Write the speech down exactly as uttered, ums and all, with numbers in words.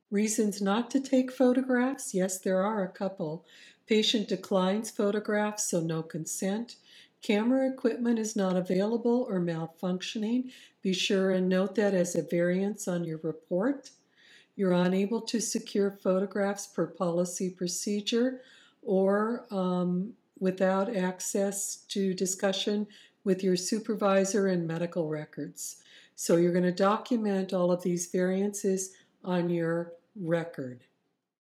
Reasons not to take photographs? Yes, there are a couple. Patient declines photographs, so no consent. Camera equipment is not available or malfunctioning. Be sure and note that as a variance on your report. You're unable to secure photographs per policy procedure or um, without access to discussion with your supervisor and medical records. So you're going to document all of these variances on your record.